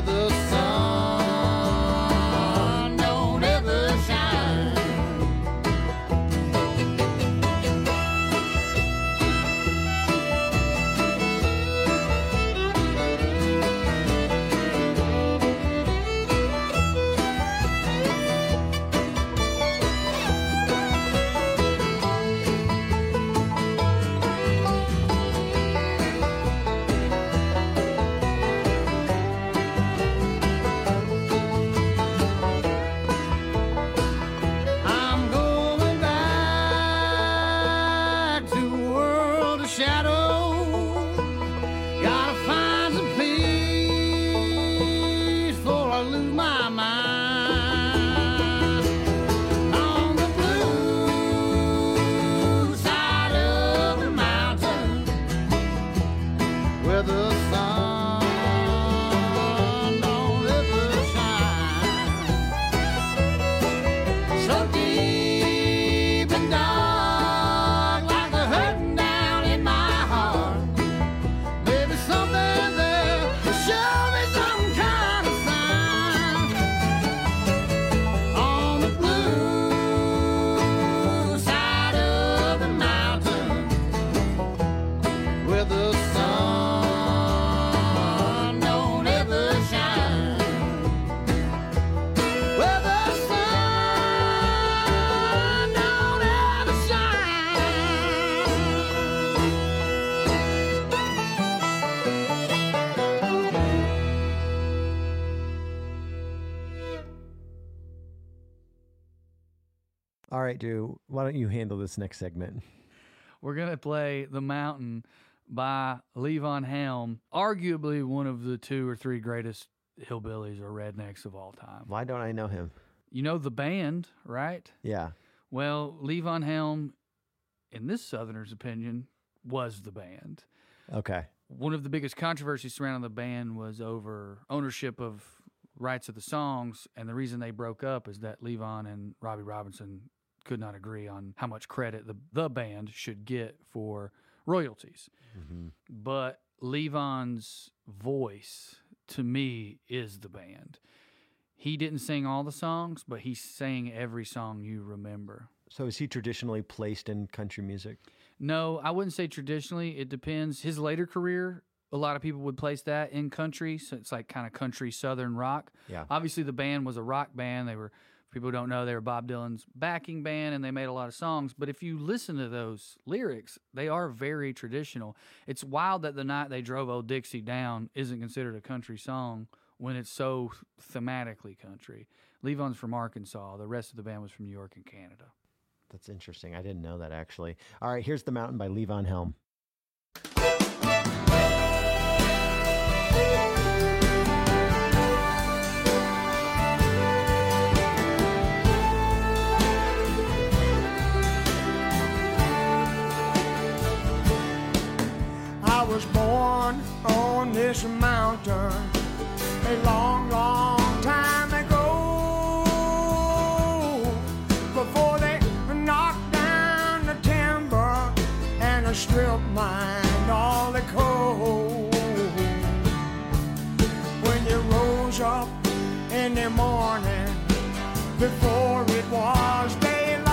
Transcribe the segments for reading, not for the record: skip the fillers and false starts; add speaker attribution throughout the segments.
Speaker 1: the sun don't ever shine. I'm going back to a world of shadow. Gotta find some peace before I lose my mind. On the blue side of the mountain, where the sun don't ever shine. So deep and dark, like the hurting down in my heart. Maybe something there to show me some kind of sign. On the blue side of the mountain, where the sun don't ever shine. Where the sun don't ever shine.
Speaker 2: All right, Drew, why don't you handle this next segment?
Speaker 3: We're going to play The Mountain by Levon Helm, arguably one of the 2 or 3 greatest hillbillies or rednecks of all time.
Speaker 2: Why don't I know him?
Speaker 3: You know the band, right?
Speaker 2: Yeah.
Speaker 3: Well, Levon Helm, in this Southerner's opinion, was the band.
Speaker 2: Okay.
Speaker 3: One of the biggest controversies surrounding the band was over ownership of rights of the songs, and the reason they broke up is that Levon and Robbie Robinson could not agree on how much credit the band should get for royalties.
Speaker 2: Mm-hmm.
Speaker 3: But Levon's voice, to me, is the band. He didn't sing all the songs, but he sang every song you remember.
Speaker 2: So is he traditionally placed in country music?
Speaker 3: No, I wouldn't say traditionally. It depends. His later career, a lot of people would place that in country. So it's like kind of country southern rock.
Speaker 2: Yeah.
Speaker 3: Obviously, the band was a rock band. They were, for people who don't know, they were Bob Dylan's backing band, and they made a lot of songs. But if you listen to those lyrics, they are very traditional. It's wild that The Night They Drove Old Dixie Down isn't considered a country song when it's so thematically country. Levon's from Arkansas. The rest of the band was from New York and Canada.
Speaker 2: That's interesting. I didn't know that, actually. All right, here's The Mountain by Levon Helm.
Speaker 4: I was born on this mountain a long, long time ago. Before they knocked down the timber and stripped mine all the coal. When you rose up in the morning before it was daylight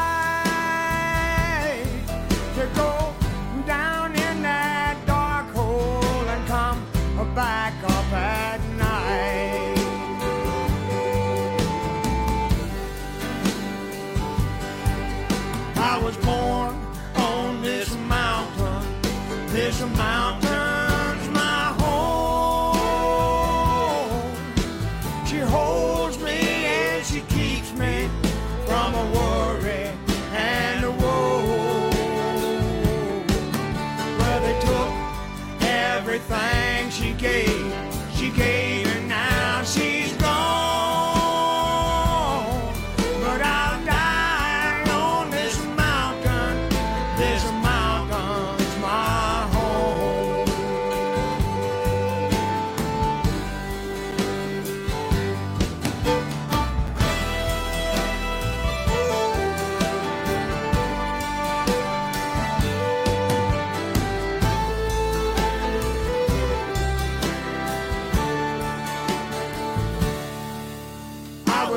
Speaker 4: to go down in that dark hole and come back up at night. I was born on this mountain. This mountain's my home. She holds me and she keeps me from a worry and a woe. Well, they took everything she gave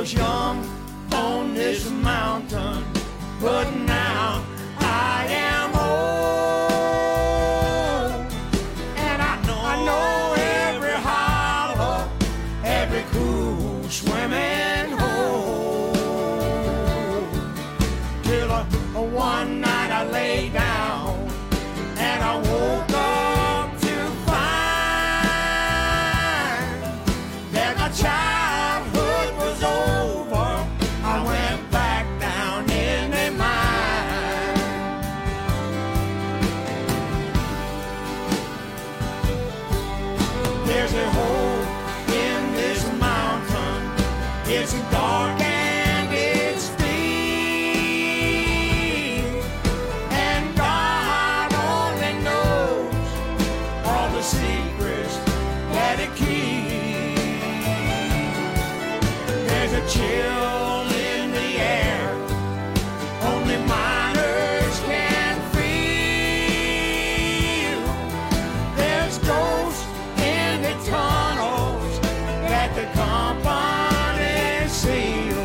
Speaker 4: was young on this mountain, but now I am old. And I know every hollow, every cool swimming hole. Till one night I lay down and I woke up to find that my childhood was over. I went back down in the mine. There's a hole in this mountain. It's dark and it's deep, and God only knows all the secrets that it keeps. There's a chill in the air, only miners can feel. There's ghosts in the tunnels that the company seals.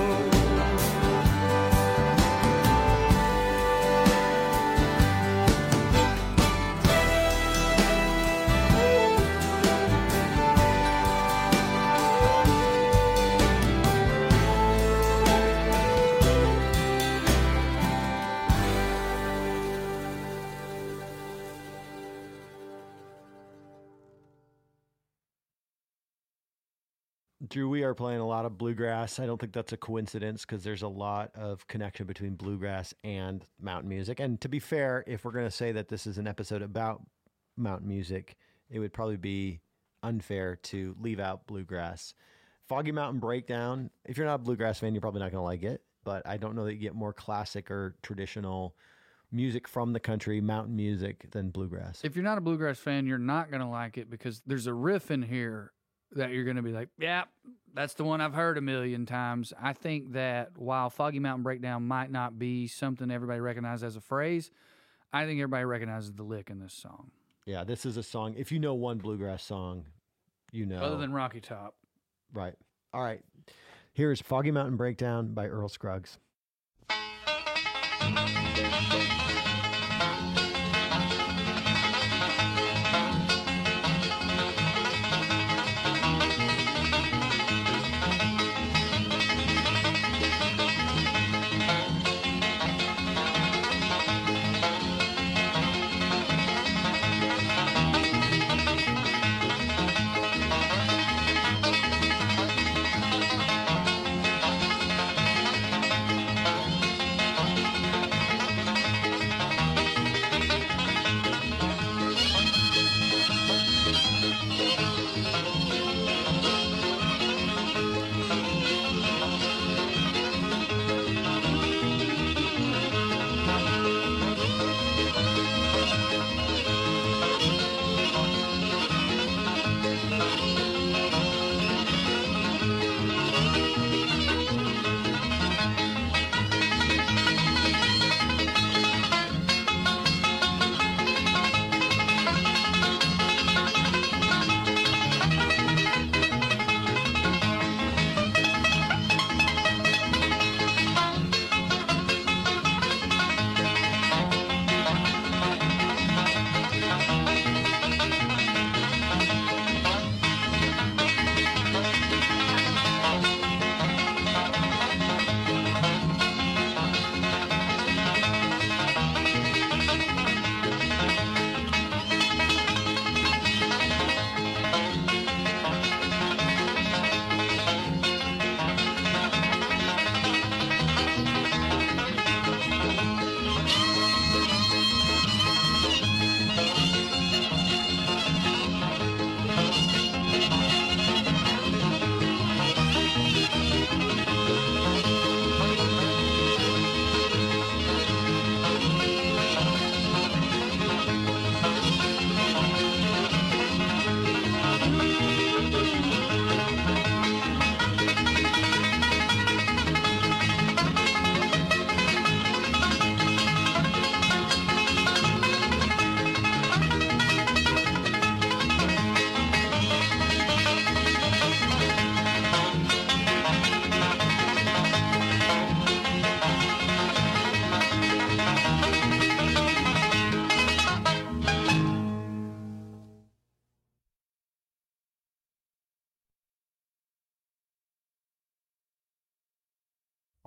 Speaker 2: Drew, we are playing a lot of bluegrass. I don't think that's a coincidence because there's a lot of connection between bluegrass and mountain music. And to be fair, if we're going to say that this is an episode about mountain music, it would probably be unfair to leave out bluegrass. Foggy Mountain Breakdown, if you're not a bluegrass fan, you're probably not going to like it. But I don't know that you get more classic or traditional music from the country, mountain music, than bluegrass.
Speaker 3: If you're not a bluegrass fan, you're not going to like it because there's a riff in here that you're going to be like, yeah, that's the one I've heard a million times. I think that while Foggy Mountain Breakdown might not be something everybody recognizes as a phrase, I think everybody recognizes the lick in this song.
Speaker 2: Yeah, this is a song. If you know one bluegrass song, you know.
Speaker 3: Other than Rocky Top.
Speaker 2: Right. All right. Here's Foggy Mountain Breakdown by Earl Scruggs.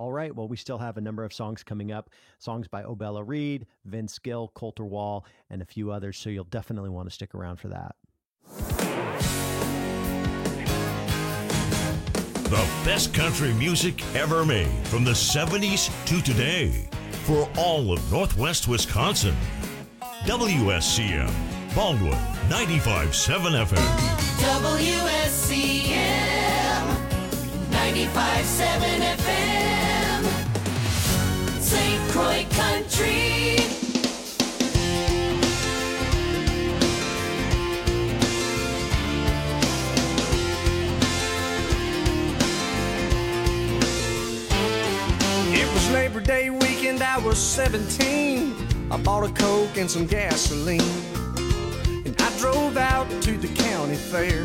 Speaker 2: All right, well, we still have a number of songs coming up, songs by Obella Reed, Vince Gill, Colter Wall, and a few others, so you'll definitely want to stick around for that.
Speaker 5: The best country music ever made from the 70s to today for all of Northwest Wisconsin. WSCM, Baldwin, 95.7 FM.
Speaker 6: WSCM 95.7 FM, St. Croix Country.
Speaker 4: It was Labor Day weekend, I was 17. I bought a Coke and some gasoline, and I drove out to the county fair.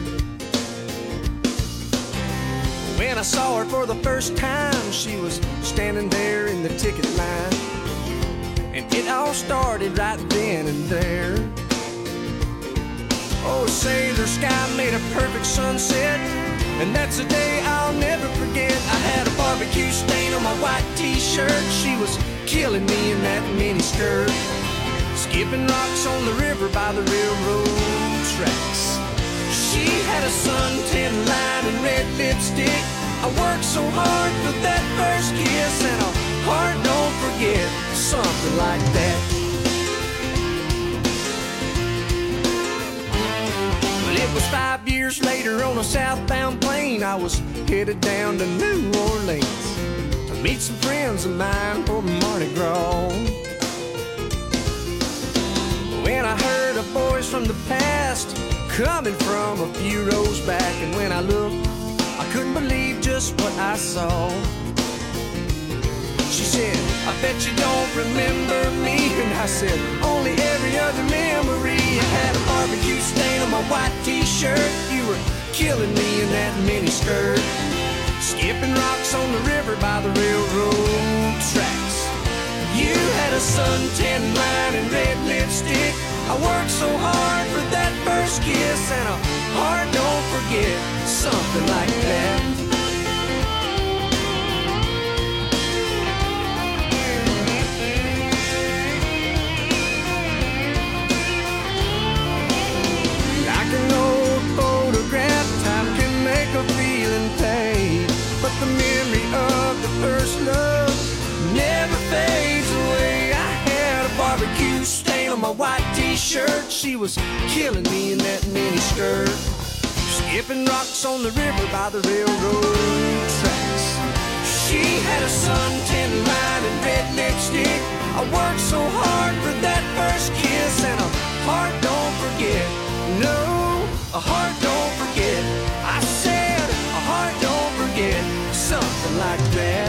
Speaker 4: When I saw her for the first time, she was standing there in the ticket line, and it all started right then and there. Oh, say the sky made a perfect sunset, and that's a day I'll never forget. I had a barbecue stain on my white t-shirt. She was killing me in that mini skirt, skipping rocks on the river by the railroad tracks. She had a suntan line and red lipstick. I worked so hard for that first kiss, and a heart don't forget, something like that. Well, it was 5 years later on a southbound plane. I was headed down to New Orleans to meet some friends of mine for Mardi Gras. When I heard a voice from the past coming from a few rows back, and when I looked, I couldn't believe just what I saw. She said, I bet you don't remember me. And I said, only every other memory. I had a barbecue stain on my white t-shirt. You were killing me in that mini skirt, skipping rocks on the river by the railroad tracks. You had a suntan line and red lipstick. I worked so hard for that first kiss, and a heart don't forget, something like that. Like an old photograph, time can make a feeling fade, but the memory of the first love never fades away. I had a barbecue stain on my white t-shirt. She was killing me in that mini skirt, skipping rocks on the river by the railroad tracks. She had a suntan line and red lipstick. I worked so hard for that first kiss, and a heart don't forget. No, a heart don't forget. I said a heart don't forget, something like that.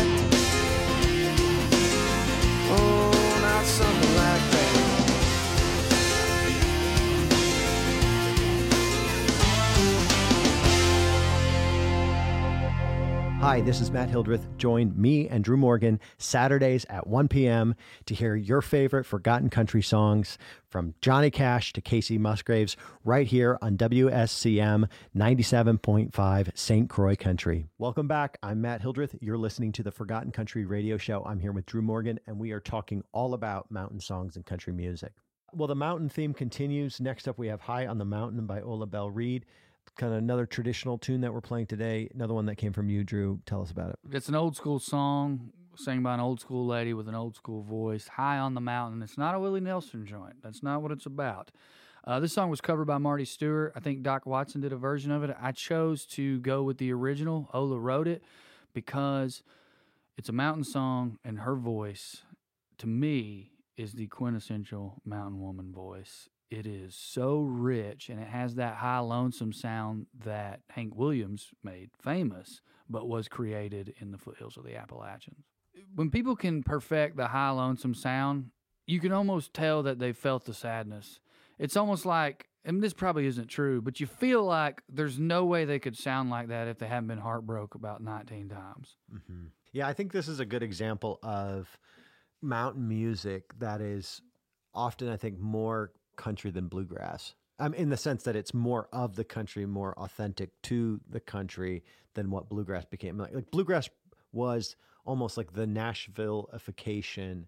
Speaker 4: Oh, not something like that.
Speaker 2: Hi, this is Matt Hildreth. Join me and Drew Morgan Saturdays at 1 p.m. to hear your favorite forgotten country songs from Johnny Cash to Casey Musgraves right here on WSCM 97.5 St. Croix Country. Welcome back. I'm Matt Hildreth. You're listening to the Forgotten Country Radio Show. I'm here with Drew Morgan, and we are talking all about mountain songs and country music. Well, the mountain theme continues. Next up, we have High on the Mountain by Obella Reed. Kind of another traditional tune that we're playing today. Another one that came from you, Drew. Tell us about it.
Speaker 3: It's an old school song sang by an old school lady with an old school voice. High on the Mountain. It's not a Willie Nelson joint. That's not what it's about. This song was covered by Marty Stewart. I think Doc Watson did a version of it. I chose to go with the original. Ola wrote it because it's a mountain song, and her voice, to me, is the quintessential mountain woman voice. It is so rich, and it has that high, lonesome sound that Hank Williams made famous, but was created in the foothills of the Appalachians. When people can perfect the high, lonesome sound, you can almost tell that they felt the sadness. It's almost like, and this probably isn't true, but you feel like there's no way they could sound like that if they haven't been heartbroken about 19 times.
Speaker 2: Mm-hmm. Yeah, I think this is a good example of mountain music that is often, I think, more country than bluegrass. In the sense that it's more of the country, more authentic to the country than what bluegrass became. Like bluegrass was almost like the Nashville-ification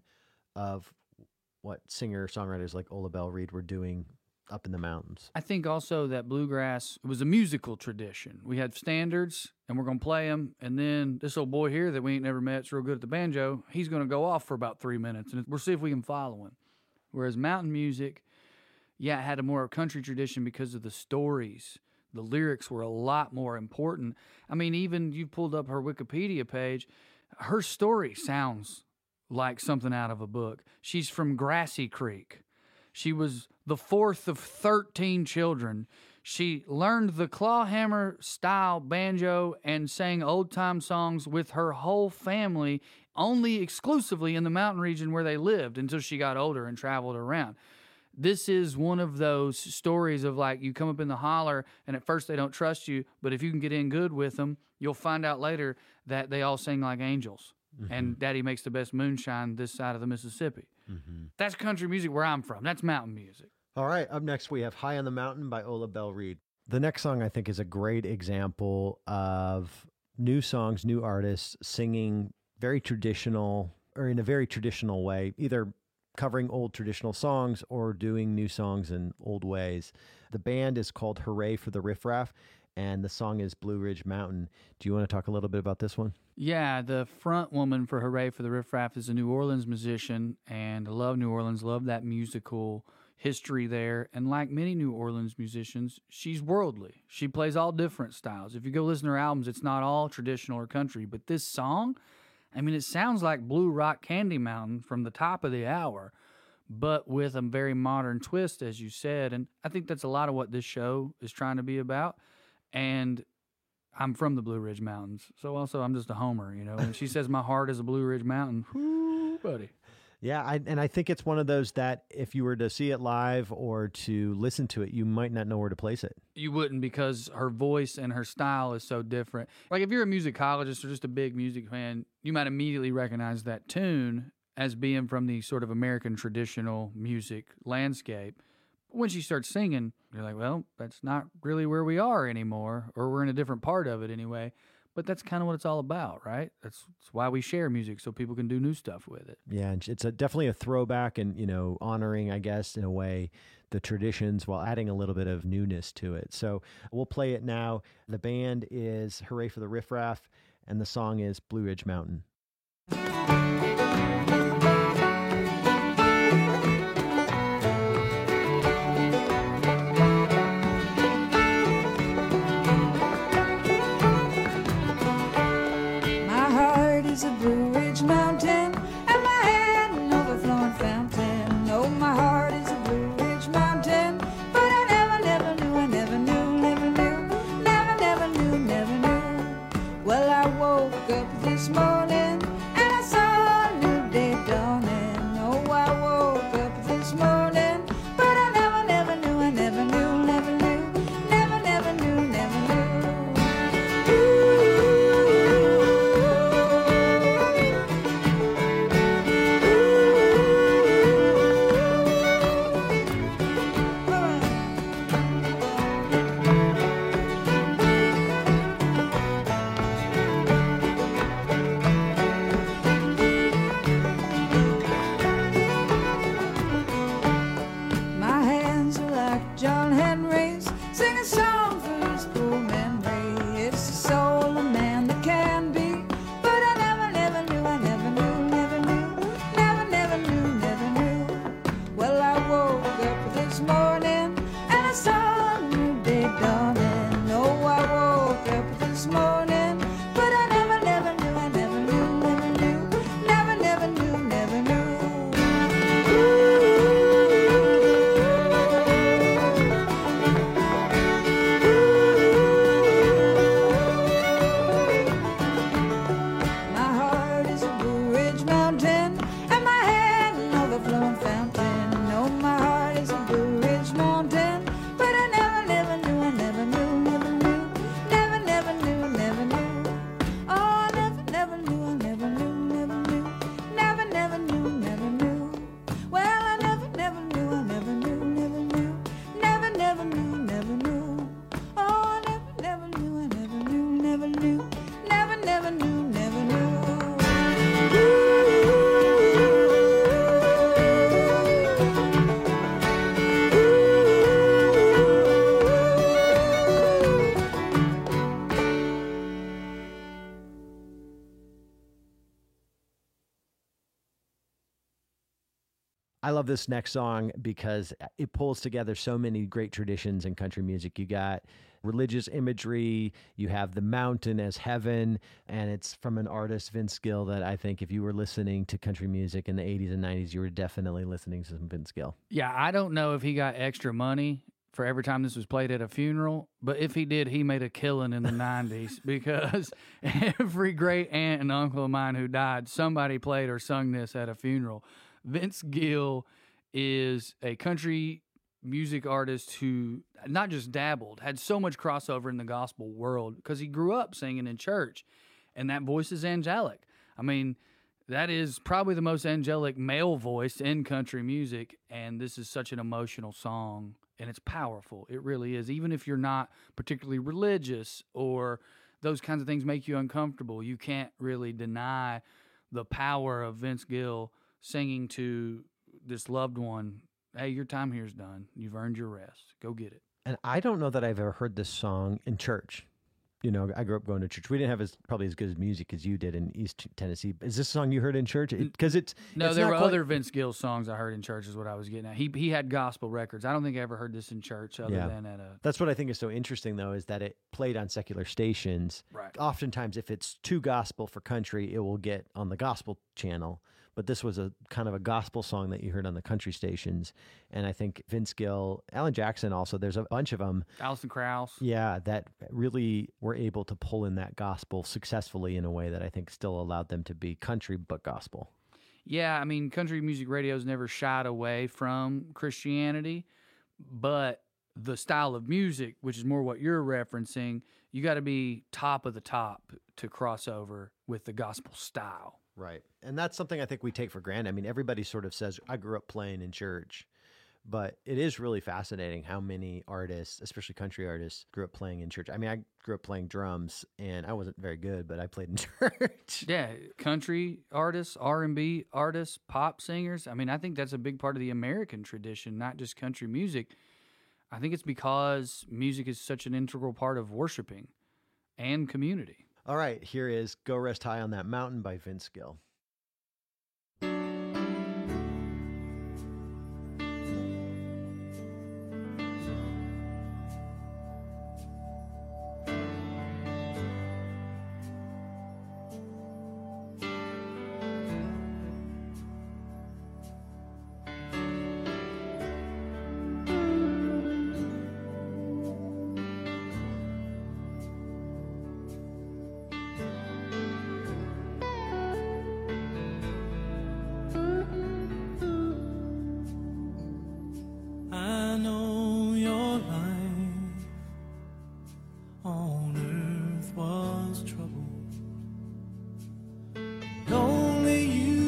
Speaker 2: of what singer-songwriters like Ola Belle Reed were doing up in the mountains.
Speaker 3: I think also that bluegrass was a musical tradition. We had standards, and we're going to play them, and then this old boy here that we ain't never met is real good at the banjo, he's going to go off for about 3 minutes, and we'll see if we can follow him. Whereas mountain music, yeah, it had a more country tradition because of the stories. The lyrics were a lot more important. I mean, even you pulled up her Wikipedia page, her story sounds like something out of a book. She's from Grassy Creek. She was the fourth of 13 children. She learned the clawhammer style banjo and sang old-time songs with her whole family only exclusively in the mountain region where they lived until she got older and traveled around. This is one of those stories of like you come up in the holler and at first they don't trust you, but if you can get in good with them, you'll find out later that they all sing like angels. Mm-hmm. And Daddy makes the best moonshine this side of the Mississippi. Mm-hmm. That's country music where I'm from. That's mountain music.
Speaker 2: All right, up next we have High on the Mountain by Ola Belle Reed. The next song I think is a great example of new songs, new artists singing very traditional or in a very traditional way, either covering old traditional songs or doing new songs in old ways. The band is called Hooray for the Riff Raff, and the song is Blue Ridge Mountain. Do you want to talk a little bit about this one?
Speaker 3: Yeah, the front woman for Hooray for the Riff Raff is a New Orleans musician, and I love New Orleans, love that musical history there. And like many New Orleans musicians, she's worldly. She plays all different styles. If you go listen to her albums, it's not all traditional or country, but this song, I mean, it sounds like Blue Rock Candy Mountain from the top of the hour, but with a very modern twist, as you said. And I think that's a lot of what this show is trying to be about. And I'm from the Blue Ridge Mountains, so also I'm just a homer, you know. When she says my heart is a Blue Ridge Mountain, whoo, buddy.
Speaker 2: Yeah, I think it's one of those that if you were to see it live or to listen to it, you might not know where to place it.
Speaker 3: You wouldn't, because her voice and her style is so different. Like if you're a musicologist or just a big music fan, you might immediately recognize that tune as being from the sort of American traditional music landscape. When she starts singing, you're like, well, that's not really where we are anymore, or we're in a different part of it anyway. But that's kind of what it's all about, right? That's why we share music, so people can do new stuff with it.
Speaker 2: Yeah, and it's definitely a throwback and, you know, honoring, I guess, in a way, the traditions while adding a little bit of newness to it. So we'll play it now. The band is Hooray for the Riff Raff, and the song is Blue Ridge Mountain.
Speaker 7: Is a Blue Ridge Mountain, and my head an overflowing fountain. Oh, my heart is a Blue Ridge Mountain, but I never knew, I never knew, never knew. Well, I woke up this morning, and I saw a new day dawning. Oh, I woke up this morning, but I never knew, I never knew, never knew.
Speaker 2: I love this next song because it pulls together so many great traditions in country music. You got religious imagery, you have the mountain as heaven, and it's from an artist, Vince Gill, that I think if you were listening to country music in the 80s and 90s, you were definitely listening to some Vince Gill.
Speaker 3: Yeah, I don't know if he got extra money for every time this was played at a funeral, but if he did, he made a killing in the 90s because every great aunt and uncle of mine who died, somebody played or sung this at a funeral. Vince Gill is a country music artist who not just dabbled, had so much crossover in the gospel world because he grew up singing in church, and that voice is angelic. I mean, that is probably the most angelic male voice in country music, and this is such an emotional song, and it's powerful. It really is. Even if you're not particularly religious or those kinds of things make you uncomfortable, you can't really deny the power of Vince Gill singing to this loved one, hey, your time here's done. You've earned your rest. Go get it.
Speaker 2: And I don't know that I've ever heard this song in church. You know, I grew up going to church. We didn't have probably as good as music as you did in East Tennessee. Is this a song you heard in church? Because
Speaker 3: No, there were other Vince Gill songs I heard in church is what I was getting at. He had gospel records. I don't think I ever heard this in church other than at a...
Speaker 2: That's what I think is so interesting, though, is that it played on secular stations.
Speaker 3: Right.
Speaker 2: Oftentimes, if it's too gospel for country, it will get on the gospel channel. But this was a kind of a gospel song that you heard on the country stations. And I think Vince Gill, Alan Jackson also, there's a bunch of them.
Speaker 3: Alison Krauss.
Speaker 2: Yeah, that really were able to pull in that gospel successfully in a way that I think still allowed them to be country but gospel.
Speaker 3: Yeah, I mean, country music radio's never shied away from Christianity, but the style of music, which is more what you're referencing, you got to be top of the top to cross over with the gospel style.
Speaker 2: Right. And that's something I think we take for granted. I mean, everybody sort of says, I grew up playing in church, but it is really fascinating how many artists, especially country artists, grew up playing in church. I mean, I grew up playing drums and I wasn't very good, but I played in church.
Speaker 3: Yeah, country artists, R&B artists, pop singers. I mean, I think that's a big part of the American tradition, not just country music. I think it's because music is such an integral part of worshiping and community.
Speaker 2: All right, here is Go Rest High on That Mountain by Vince Gill.
Speaker 4: I know your life on earth was trouble. Only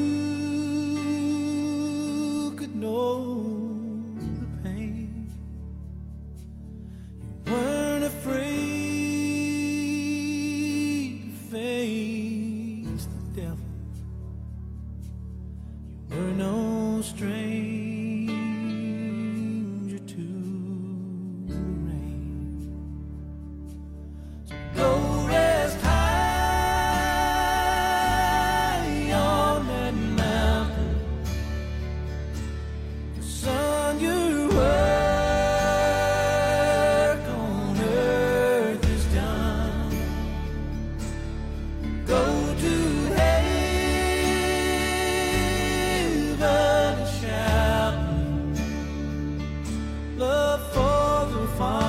Speaker 4: you could know the pain. You weren't afraid to face the devil. You were no stranger to rain. So go rest high on that mountain. The sun, your work on earth is done. Go to heaven and shout love for the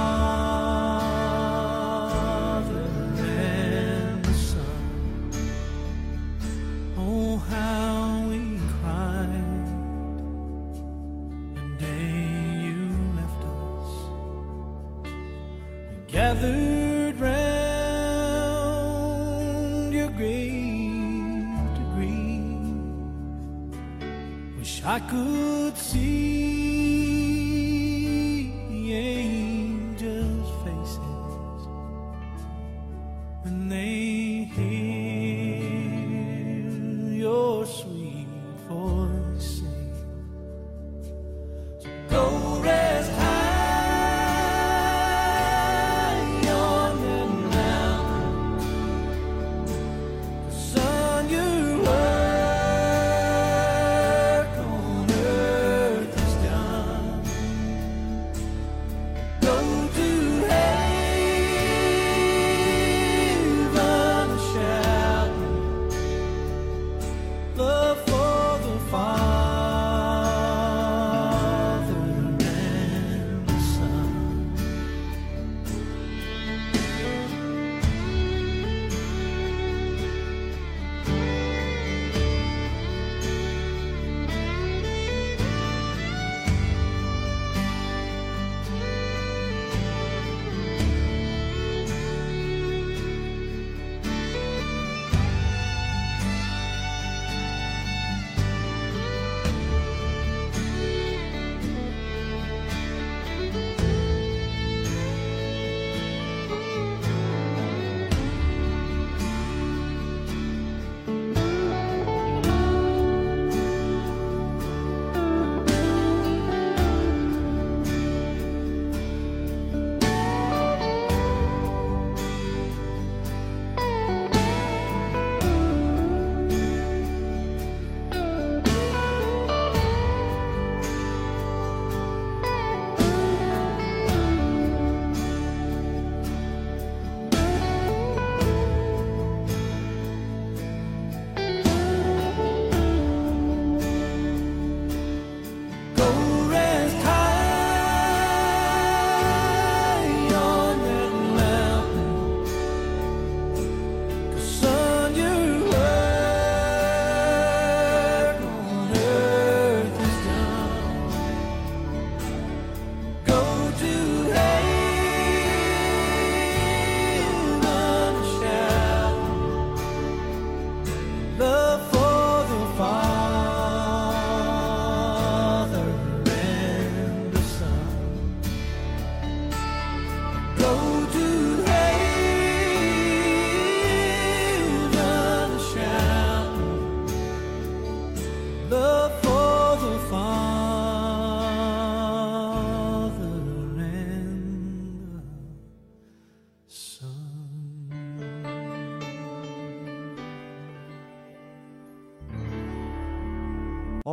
Speaker 4: Father and the Son. Oh, how we cried the day you left us. We gathered round your grave to grieve. Wish I could see the angels' faces when they hear your sweet voice sing. So go rest high on that mountain. The sun, your work on earth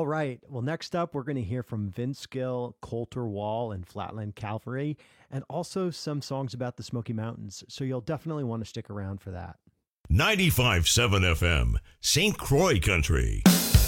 Speaker 2: right. Well, next up, we're going to hear from Vince Gill, Colter Wall, and Flatland Cavalry, and also some songs about the Smoky Mountains. So you'll definitely want to stick around for that.
Speaker 5: 95.7 FM, St. Croix Country.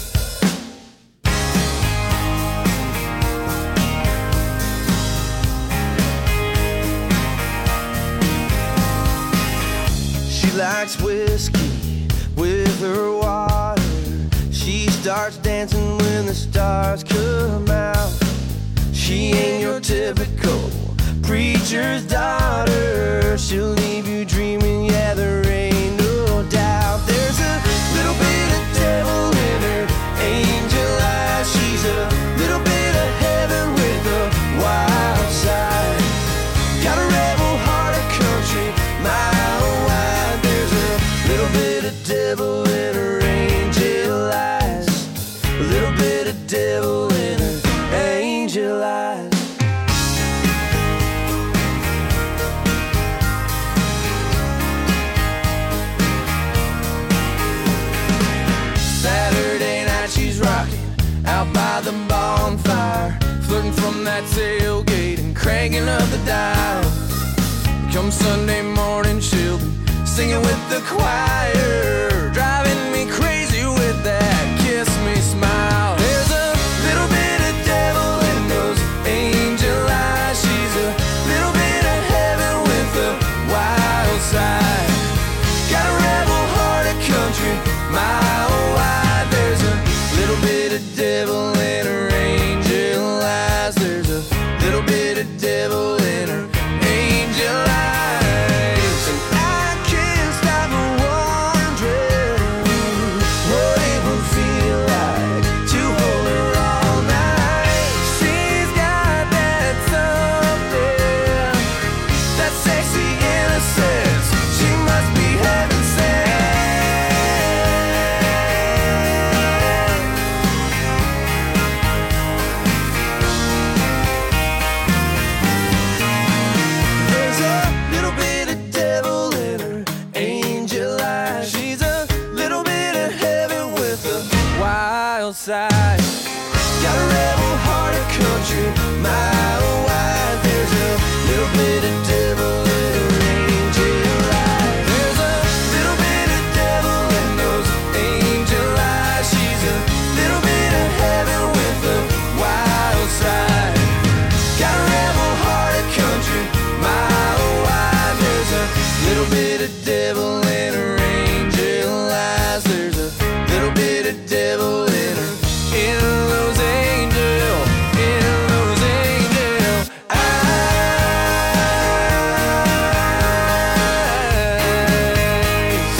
Speaker 4: She likes whiskey with her water. She starts dancing when the stars come out. She ain't your typical preacher's daughter. She'll leave you dreaming, yeah, there ain't no doubt. There's a little bit of devil in her angel eyes. She's a little bit of heaven with a wild side. Got a rebel heart of country, mile wide. There's a little bit of devil in her angel eyes. A little bit of devil in her angel eyes. Saturday night she's rocking out by the bonfire, flirting from that tailgate and cranking up the dial. Come Sunday morning she'll be singing with the choir, driving me crazy with that kiss me smile. There's a little bit of devil in those angel eyes. She's a little bit of heaven with a wild side. Got a rebel heart of country, mile wide. There's a little bit of devil in her angel eyes. There's a little bit of devil in her angel eyes. And I can't stop wondering what it would feel like to hold her all night. She's got that something, that sexy innocence. She must be heaven sent. There's a little bit of devil in her angel eyes. She's a little bit of heaven with a wild side. Got a rebel heart of country, mile wide. There's a little bit of devil in her angel eyes. There's a little bit of devil in those angel eyes. She's a little bit of heaven with a wild side. Got a rebel heart of country, mile wide. There's a little bit of devil in her angel eyes. There's a little bit of devil in her, in those angel eyes.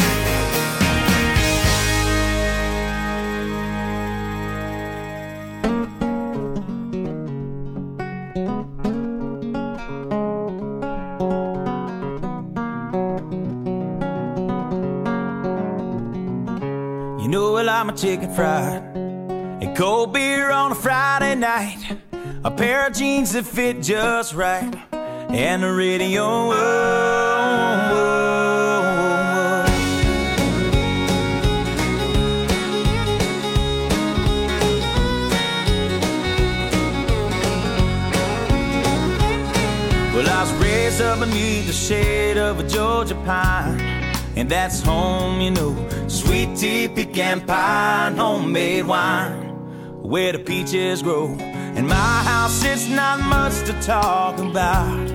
Speaker 8: You know, well, I'm a chicken fried and cold beer on a Friday night, a pair of jeans that fit just right, and the radio. Whoa, whoa, whoa. Well, I was raised up beneath the shade of a Georgia pine, and that's home, you know. Sweet tea, pecan pie, and homemade wine, where the peaches grow. In my house, it's not much to talk about,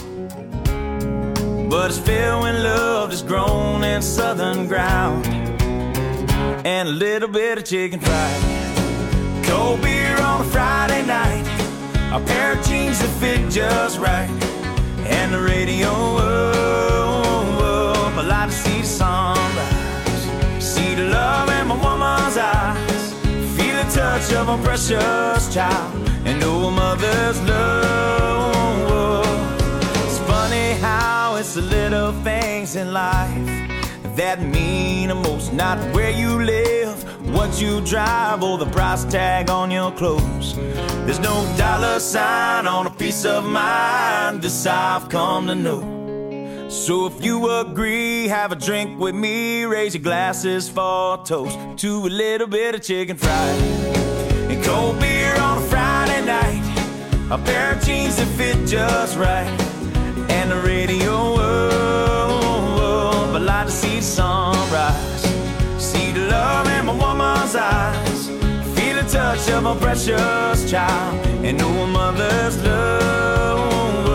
Speaker 8: but it's filled when love is grown in southern ground, and a little bit of chicken fried, cold beer on a Friday night, a pair of jeans that fit just right, and the radio up. I like to see the sunrise, see the love in my woman's eyes, feel the touch of a precious child, and know a mother's love. It's funny how it's the little things in life that mean the most, not where you live, what you drive, or the price tag on your clothes. There's no dollar sign on a piece of mind, this I've come to know. So if you agree, have a drink with me, raise your glasses for a toast to a little bit of chicken fried and and cold beer on a Friday night, a pair of jeans that fit just right, and the radio. But I like to see the sunrise, see the love in my woman's eyes, feel the touch of a precious child, and know a mother's love.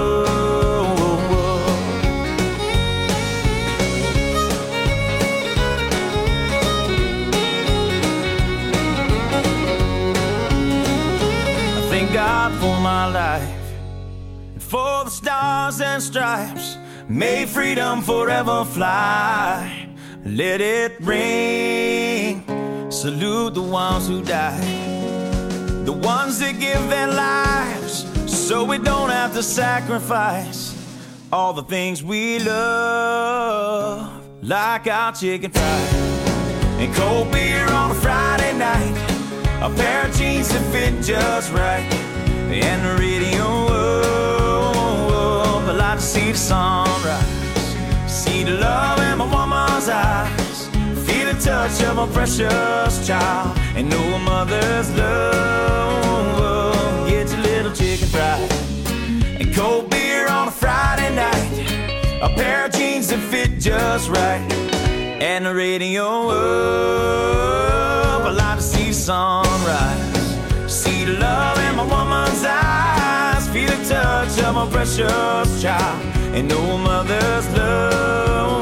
Speaker 8: I thank God for my life, and for the stars and stripes. May freedom forever fly. Let it ring. Salute the ones who died, the ones that give their lives so we don't have to sacrifice all the things we love, like our chicken fried and cold beer on a Friday night, a pair of jeans that fit just right, and the radio. I like to see the sunrise, see the love in my woman's eyes, feel the touch of a precious child, and know a mother's love. Get your little chicken fried and cold beer on a Friday night, a pair of jeans that fit just right, and the radio up. I like to see the sunrise, see the love in my woman's eyes, feel the touch of my precious child, and know a mother's love.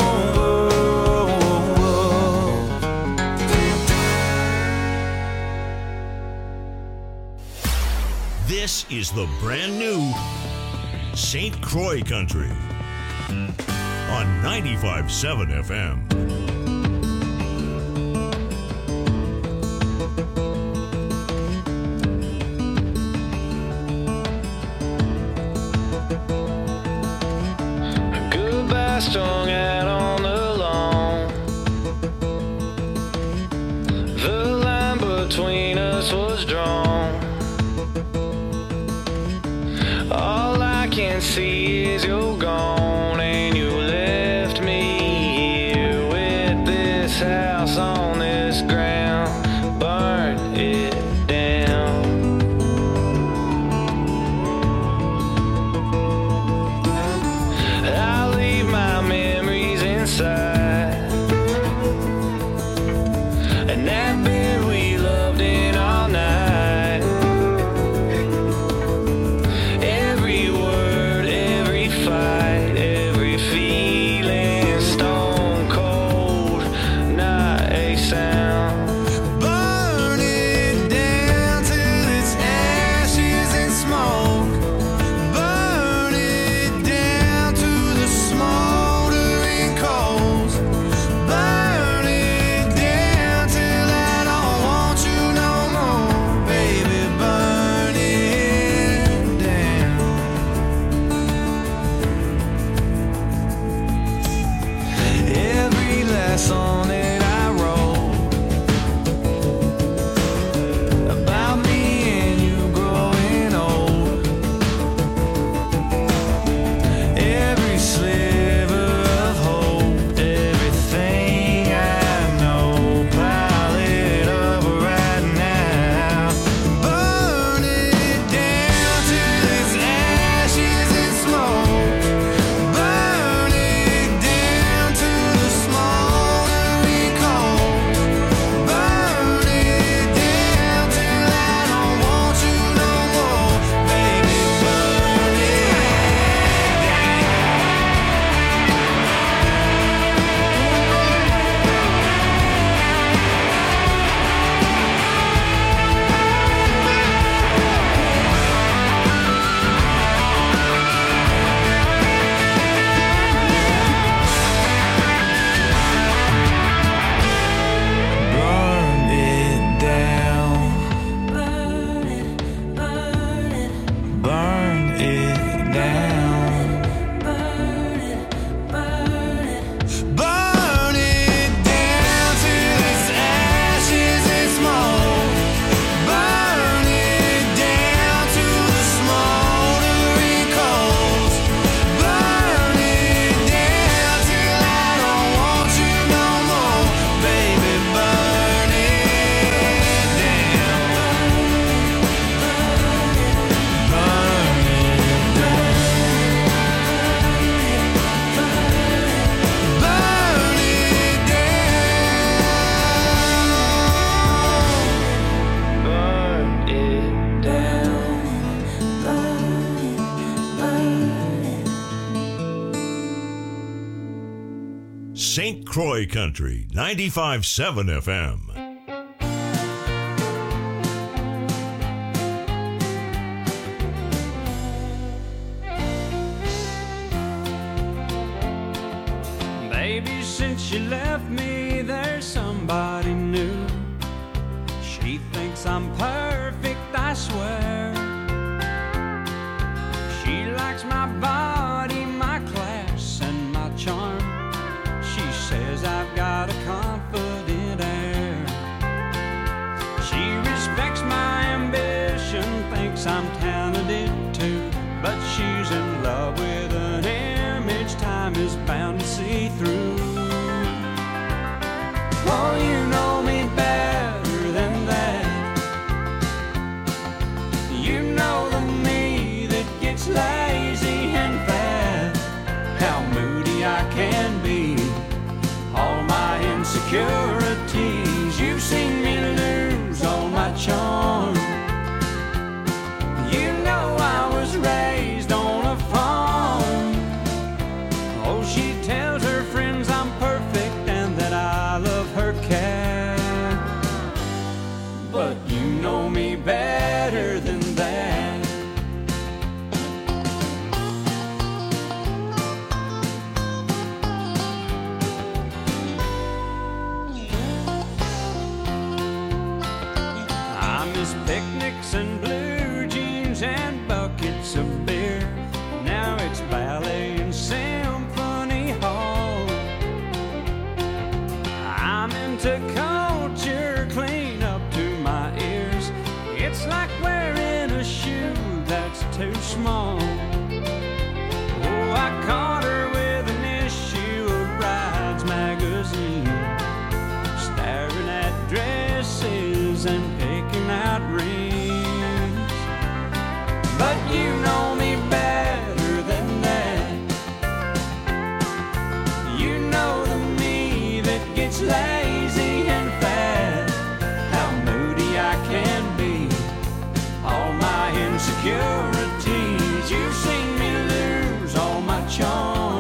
Speaker 5: This is the brand new St. Croix Country on 95.7 FM.
Speaker 9: Strung out on the lawn, the line between us was drawn. All I can see is you're gone, and you left me here with this house on this ground. Burn it down. I'll leave my memories inside, and that bed we loved in all night. Every word, every fight, every feeling, stone cold, not a sound.
Speaker 5: Croy Country 95.7 FM.
Speaker 4: Baby, since you left me, there's somebody new. She thinks I'm perfect, I swear. She likes my body, my class, and my charm. She says I've got a confident air. She respects my ambition, thinks I'm talented too. But she's in love with an image time is bound to see through. Oh, you know me better than that. You know the me that gets lazy and fat. How moody I can be, all my insecurities. You've seen me lose all my charm. You know I was raised on a farm. Oh, she tells her friends I'm perfect and that I love her cat. But you know me better than that. I miss picnics and blue jeans and buckets of beer. Now it's ballet and symphony hall. I'm into culture clean up to my ears. It's like wearing a shoe that's too small. Oh, I caught her with an issue of Brides magazine, staring at dresses and picking out rings. But you know me better than that. You know the me that gets lazy and fat. How moody I can be, all my insecurities. You've seen me lose all my charm.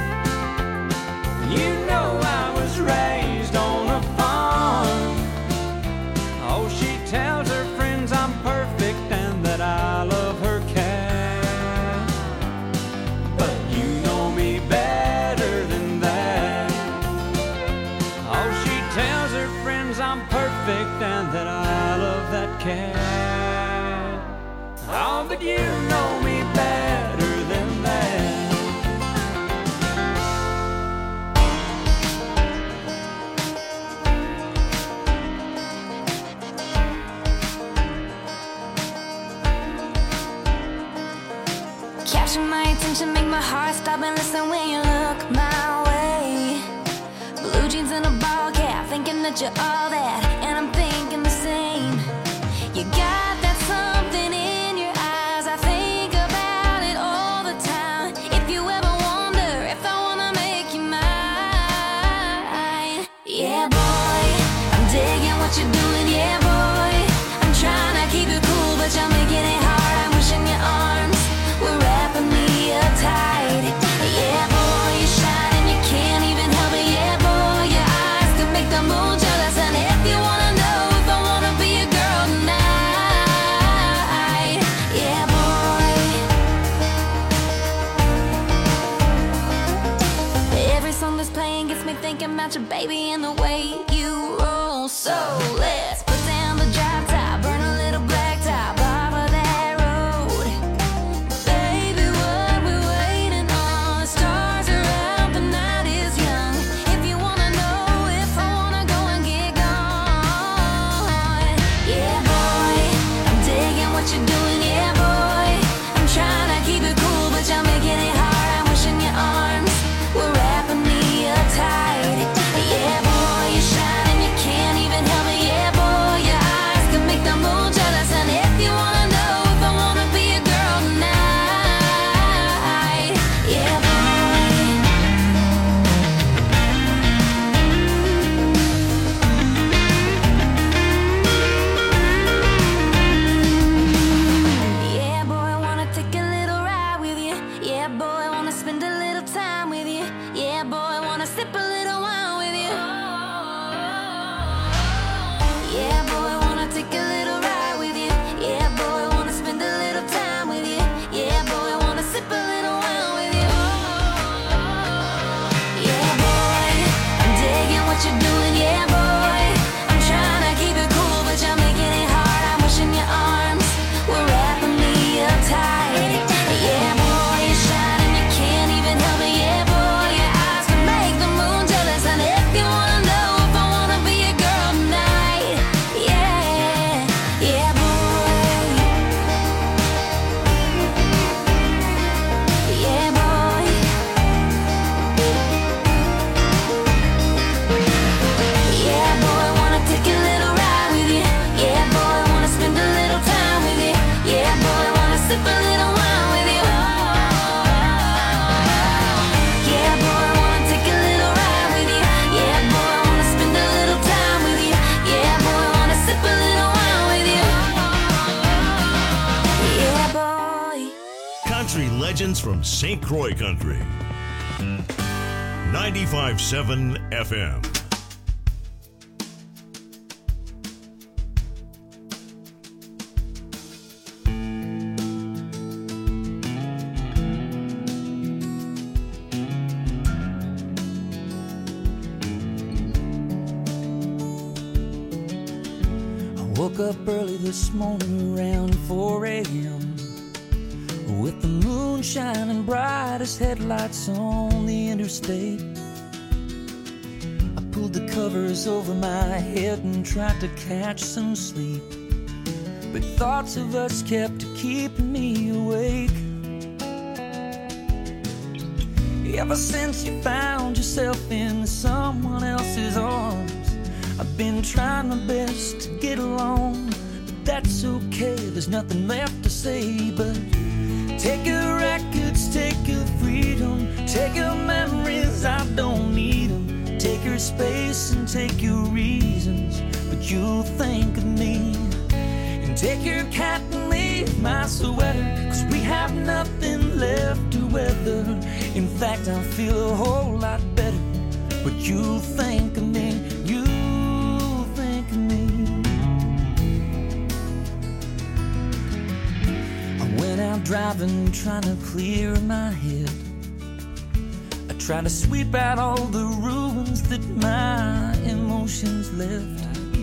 Speaker 4: You know I was raised on a farm. Oh, she tells her friends I'm perfect and that I love her cat. But you know me better than that. Oh, she tells her friends I'm perfect and that I love that cat. Oh, but you know me better than that.
Speaker 6: Capture my attention, make my heart stop and listen when you look my way. Blue jeans and a ball cap, thinking that you're all that, and I'm thinking the same. You got that something in your eyes, I think about it all the time. If you ever wonder if I wanna make you mine, yeah boy, I'm digging what you're doing, yeah boy. I'm trying to keep it cool, but you're making it hard. I'm wishing your arms were wrapping me up tight. Yeah boy, you shine and you can't even help it. Yeah boy, your eyes can make the moon jealous. And if you wanna know if I wanna be a girl tonight, yeah boy. Every song that's playing gets me thinking about your baby and the way you roll. So let's put down the drop top, burn a little black top off of that road. Baby, what we waiting on? The stars are out, the night is young. If you wanna know if I wanna go and get gone, yeah boy, I'm digging what you're doing, yeah boy. I'm trying to keep it cool, but you're making it hard. I'm wishing your arms were wrapping me up tight. Yeah boy, you shine and you can't even help it. Yeah boy,
Speaker 5: from St. Croix Country. 95.7 FM.
Speaker 4: Woke up early this morning around 4 a.m. with the moon shining bright as headlights on the interstate. I pulled the covers over my head and tried to catch some sleep, but thoughts of us kept keeping me awake. Ever since you found yourself in someone else's arms, I've been trying my best to get along, but that's okay, there's nothing left to say but take your records, take your freedom, take your memories, I don't need them. Take your space and take your reasons, but you'll think of me. And take your cat and leave my sweater, 'cause we have nothing left to weather. In fact, I feel a whole lot better, but you'll think of me. Out driving, trying to clear my head. I try to sweep out all the ruins that my emotions left.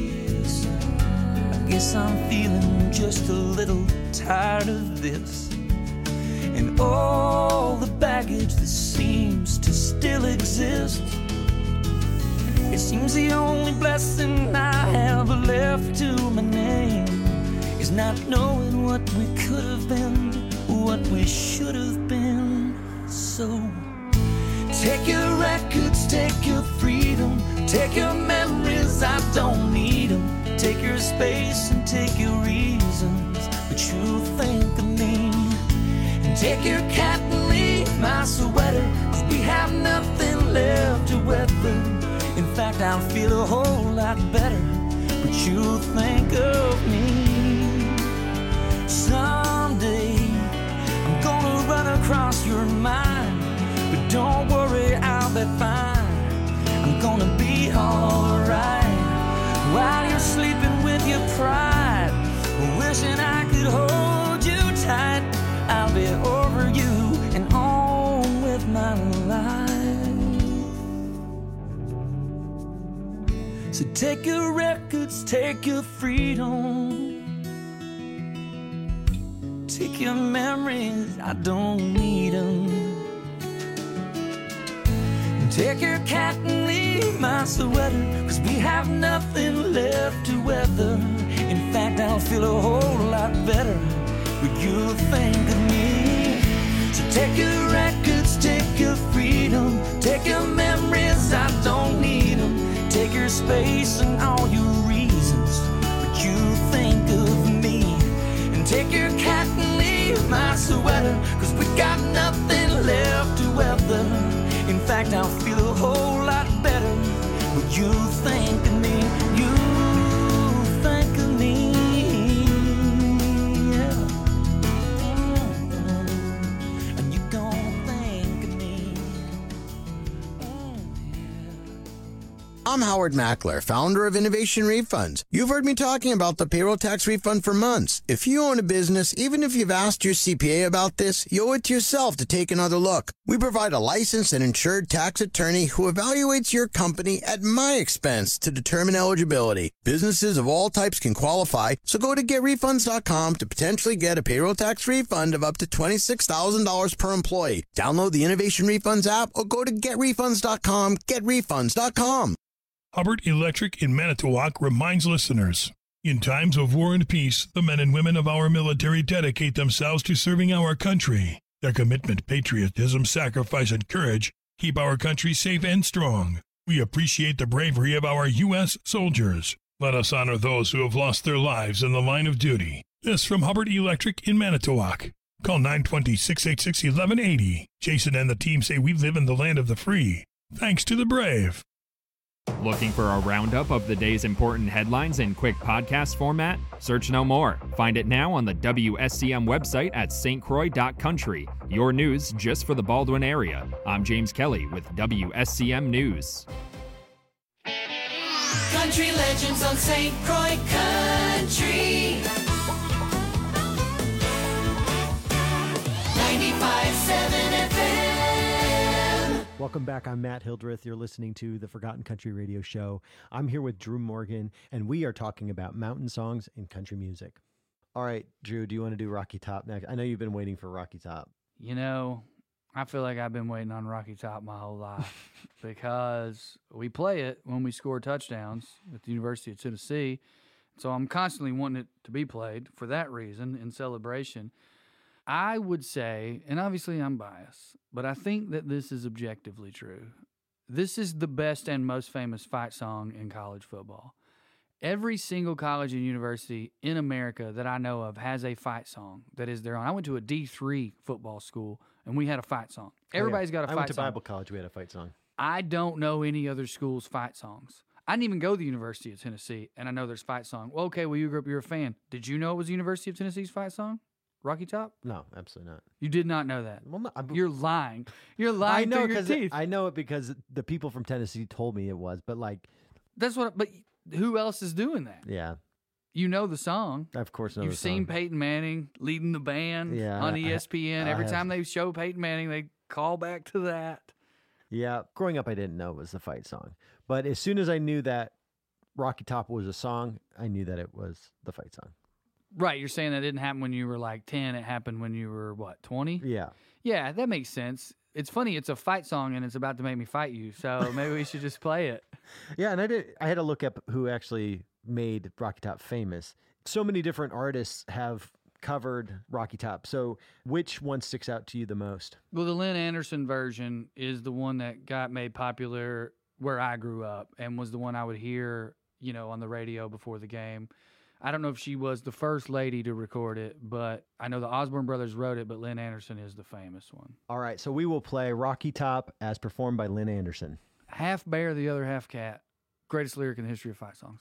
Speaker 4: I guess I'm feeling just a little tired of this and all the baggage that seems to still exist. It seems the only blessing I have left to my name is not knowing what we could have been, what we should have been. So take your records, take your freedom, take your memories, I don't need them. Take your space and take your reasons, but you'll think of me. And take your cat and leave my sweater, 'cause we have nothing left to weather. In fact, I'll feel a whole lot better, but you'll think of me. Someday I'm gonna run across your mind, but don't worry, I'll be fine. I'm gonna be alright while you're sleeping with your pride, wishing I could hold you tight. I'll be over you and on with my life. So take your records, take your freedom, take your memories, I don't need them. Take your cat and leave my sweater, 'cause we have nothing left to weather. In fact, I'll feel a whole lot better, but you'll think of me. So take your records, take your freedom, take your memories, I don't need them. Take your space and all your reasons, but you'll think of me. Take your cat and leave my sweater, 'cause we got nothing left to weather. In fact, I'll feel a whole lot better, but you think of me, you think of me, yeah. And you gonna think of me, yeah.
Speaker 10: I'm Howard Mackler, founder of Innovation Refunds. You've heard me talking about the payroll tax refund for months. If you own a business, even if you've asked your CPA about this, you owe it to yourself to take another look. We provide a licensed and insured tax attorney who evaluates your company at my expense to determine eligibility. Businesses of all types can qualify, so go to getrefunds.com to potentially get a payroll tax refund of up to $26,000 per employee. Download the Innovation Refunds app or go to getrefunds.com, getrefunds.com.
Speaker 11: Hubbard Electric in Manitowoc reminds listeners, in times of war and peace, the men and women of our military dedicate themselves to serving our country. Their commitment, patriotism, sacrifice, and courage keep our country safe and strong. We appreciate the bravery of our U.S. soldiers. Let us honor those who have lost their lives in the line of duty. This from Hubbard Electric in Manitowoc. Call 920-686-1180. Jason and the team say we live in the land of the free. Thanks to the brave.
Speaker 12: Looking for a roundup of the day's important headlines in quick podcast format? Search no more. Find it now on the WSCM website at stcroix.country. Your news just for the Baldwin area. I'm James Kelly with WSCM News.
Speaker 13: Country legends on St. Croix Country. 95.7 FM.
Speaker 2: Welcome back. I'm Matt Hildreth. You're listening to the Forgotten Country Radio Show. I'm here with Drew Morgan, and we are talking about mountain songs in country music. All right, Drew, do you want to do Rocky Top next? I know you've been waiting for Rocky Top.
Speaker 3: You know, I feel like I've been waiting on Rocky Top my whole life because we play it when we score touchdowns at the University of Tennessee. So I'm constantly wanting it to be played for that reason in celebration. I would say, and obviously I'm biased, but I think that this is objectively true. This is the best and most famous fight song in college football. Every single college and university in America that I know of has a fight song that is their own. I went to a D3 football school, and we had a fight song. Everybody's got a fight song.
Speaker 2: I went to Bible college. We had a fight song.
Speaker 3: I don't know any other school's fight songs. I didn't even go to the University of Tennessee, and I know there's fight song. Well, okay, well, you grew up, you're a fan. Did you know it was the University of Tennessee's fight song? Rocky Top?
Speaker 2: No, absolutely not.
Speaker 3: You did not know that.
Speaker 2: Well, no,
Speaker 3: you're lying. You're lying through your teeth.
Speaker 2: I know it because the people from Tennessee told me it was, but like...
Speaker 3: That's what... But who else is doing that?
Speaker 2: Yeah.
Speaker 3: You know the song.
Speaker 2: I, of course, know
Speaker 3: You've
Speaker 2: the song.
Speaker 3: seen Peyton Manning leading the band on ESPN. Every time they show Peyton Manning, they call back to that.
Speaker 2: Yeah. Growing up, I didn't know it was the fight song. But as soon as I knew that Rocky Top was a song, I knew that it was the fight song.
Speaker 3: Right. You're saying that didn't happen when you were like 10. It happened when you were, what, 20?
Speaker 2: Yeah.
Speaker 3: Yeah, that makes sense. It's funny. It's a fight song, and it's about to make me fight you. So maybe we should just play it.
Speaker 2: Yeah, and I had to look up who actually made Rocky Top famous. So many different artists have covered Rocky Top. So which one sticks out to you the most?
Speaker 3: Well, the Lynn Anderson version is the one that got made popular where I grew up and was the one I would hear, you know, on the radio before the game. I don't know if she was the first lady to record it, but I know the Osborne brothers wrote it, but Lynn Anderson is the famous one.
Speaker 2: All right, so we will play Rocky Top as performed by Lynn Anderson.
Speaker 3: Half bear, the other half cat. Greatest lyric in the history of fight songs.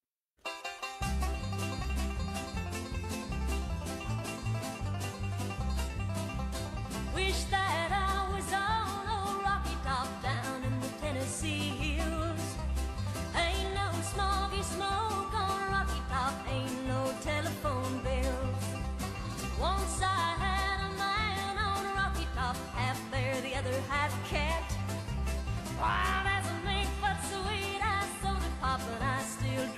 Speaker 6: Wish that I was on old Rocky Top down in the Tennessee hills. Ain't no smoggy smoke on Rocky Top, ain't no telephone bills. Once I had a man on Rocky Top, half bear, the other half cat. Wild as a mink, but sweet as soda pop, and I still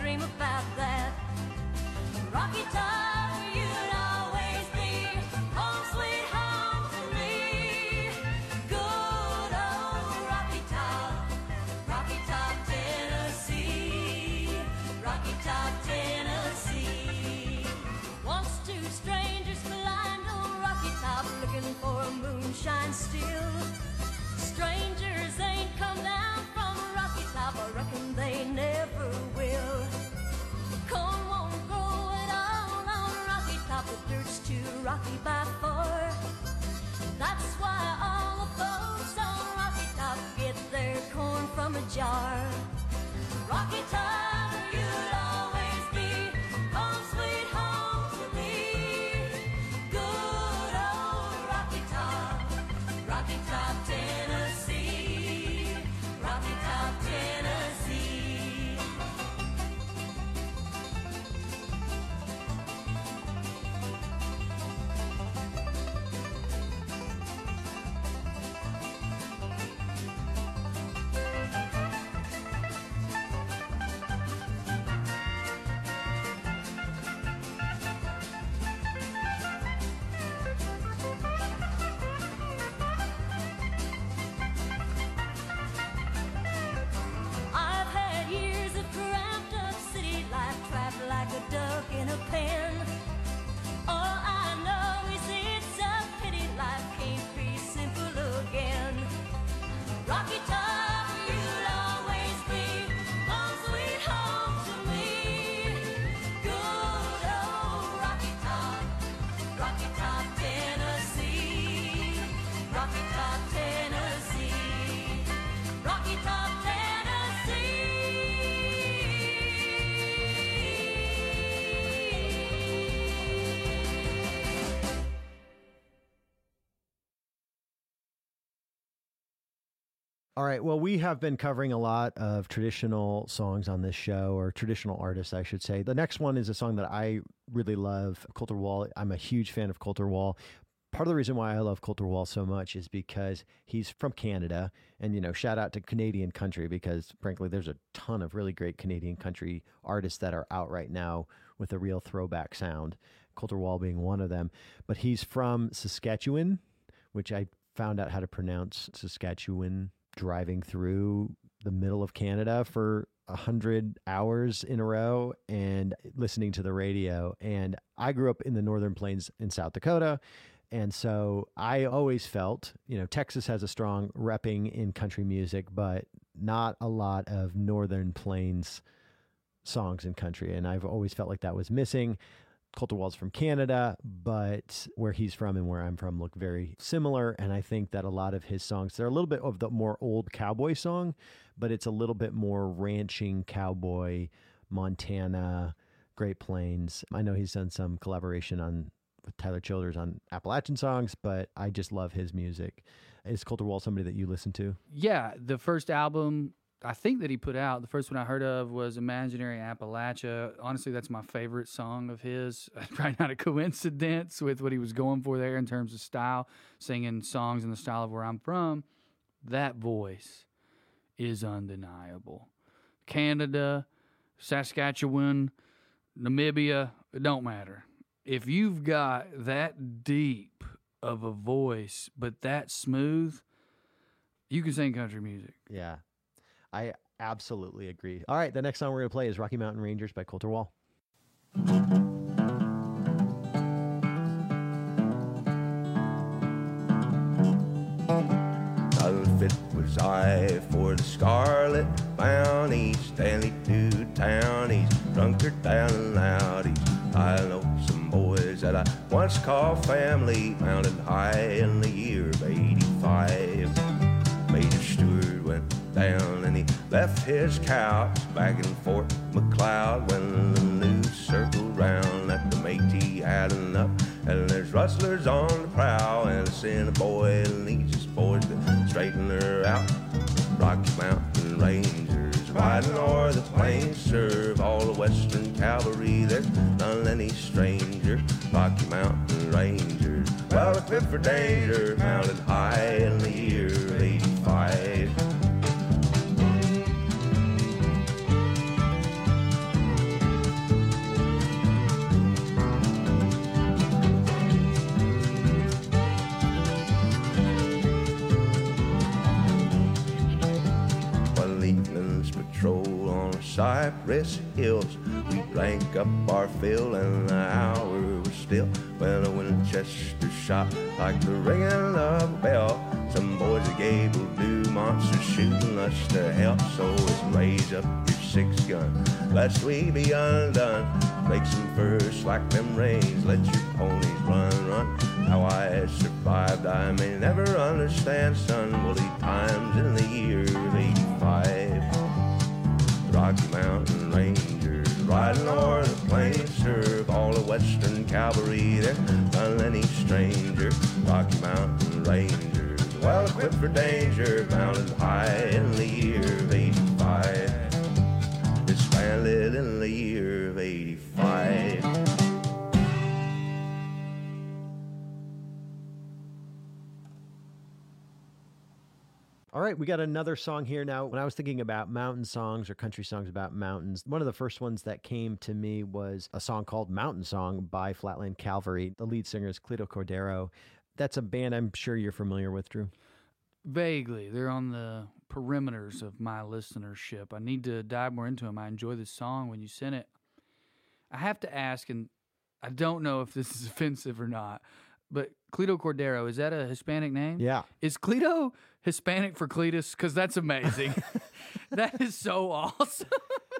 Speaker 2: All right. Well, we have been covering a lot of traditional songs on this show, or traditional artists, I should say. The next one is a song that I really love, Colter Wall. I'm a huge fan of Colter Wall. Part of the reason why I love Colter Wall so much is because he's from Canada, and, you know, shout out to Canadian country, because frankly, there's a ton of really great Canadian country artists that are out right now with a real throwback sound, Colter Wall being one of them. But he's from Saskatchewan, which I found out how to pronounce Saskatchewan driving through the middle of Canada for 100 hours in a row and listening to the radio. And I grew up in the Northern Plains in South Dakota. And so I always felt, you know, Texas has a strong repping in country music, but not a lot of Northern Plains songs in country. And I've always felt like that was missing. Colter Wall's from Canada, but where he's from and where I'm from look very similar. And I think that a lot of his songs, they're a little bit of the more old cowboy song, but it's a little bit more ranching cowboy, Montana, Great Plains. I know he's done some collaboration with Tyler Childers on Appalachian songs, but I just love his music. Is Colter Wall somebody that you listen to?
Speaker 3: Yeah, the first album I think that he put out, the first one I heard of was Imaginary Appalachia. Honestly, that's my favorite song of his. Probably not a coincidence with what he was going for there in terms of style, singing songs in the style of where I'm from. That voice is undeniable. Canada, Saskatchewan, Namibia, it don't matter. If you've got that deep of a voice, but that smooth, you can sing country music.
Speaker 2: Yeah. I absolutely agree. All right, the next song we're going to play is Rocky Mountain Rangers by Colter Wall.
Speaker 14: Unfit was I for the Scarlet Bounty, Stanley to town, he's drunkard down and out. I know some boys that I once called family, mounted high in the year of 85. Major Stewart went down and he left his couch back in Fort McLeod when the news circled round that the Métis had enough. And there's rustlers on the prowl and it's in a boy and needs his boys to straighten her out. Rocky Mountain Rangers riding o'er the plains serve all the Western cavalry. There's none any stranger. Rocky Mountain Rangers, well equipped for danger, mounted high in the year of 85. Patrol on Cypress Hills, we drank up our fill and the hour was still when a Winchester shot like the ringing of a bell. Some boys at Gable do monsters shooting us to hell. So let's raise up your 6-gun, lest we be undone. Make some furs like them reins, let your ponies run. How I survived I may never understand, son. Woolly times in the year of 85. Rocky Mountain Rangers riding o'er the plains serve all the Western cavalry. They're none any stranger. Rocky Mountain Rangers, well equipped for danger, mounted high in the year of 85. Disbanded in the year of 85.
Speaker 2: All right, we got another song here now. When I was thinking about mountain songs or country songs about mountains, one of the first ones that came to me was a song called Mountain Song by Flatland Cavalry. The lead singer is Cleto Cordero. That's a band I'm sure you're familiar with, Drew.
Speaker 3: Vaguely. They're on the perimeters of my listenership. I need to dive more into them. I enjoy this song when you sent it. I have to ask, and I don't know if this is offensive or not, but Cleto Cordero, is that a Hispanic name?
Speaker 2: Yeah.
Speaker 3: Is Cleto Hispanic for Cletus? Because that's amazing. That is so awesome.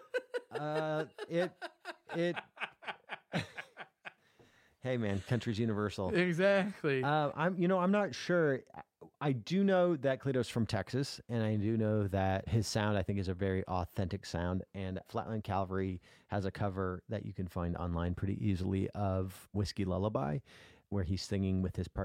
Speaker 2: Hey man, country's universal.
Speaker 3: Exactly.
Speaker 2: I'm not sure. I do know that Cleto's from Texas, and I do know that his sound, I think, is a very authentic sound. And Flatland Cavalry has a cover that you can find online pretty easily of Whiskey Lullaby, where he's singing with his